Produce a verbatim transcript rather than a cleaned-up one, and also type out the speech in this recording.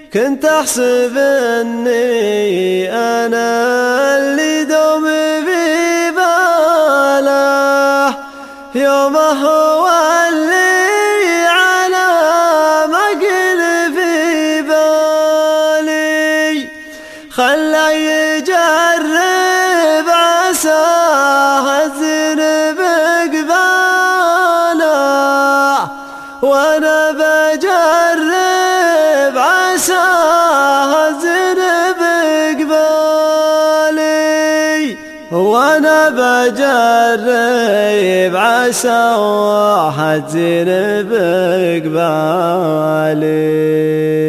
كنت أحسب أني أنا اللي دوم في باله، يوم هو اللي على ما قل في بالي، خلى يجرب عساه الذنب قباله، وانا بجرب عساه الذنب قبالي، وانا بجرب عساه الذنب قبالي.